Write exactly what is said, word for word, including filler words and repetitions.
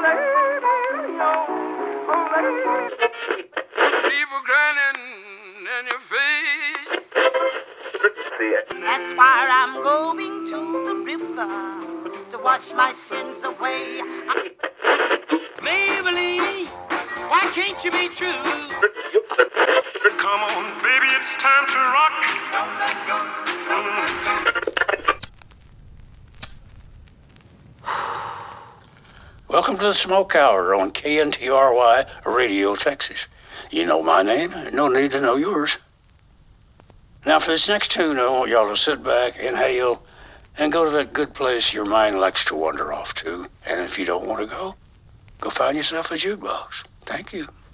People grinning in your face. That's why I'm going to the river to wash my sins away. Maybelline, why can't you be true? Come on, baby, it's time to rock. Don't let go. Don't let go. Welcome to the Smoke Hour on K N T R Y Radio, Texas. You know my name, no need to know yours. Now for this next tune, I want y'all to sit back, inhale, and go to that good place your mind likes to wander off to. And if you don't want to go, go find yourself a jukebox. Thank you.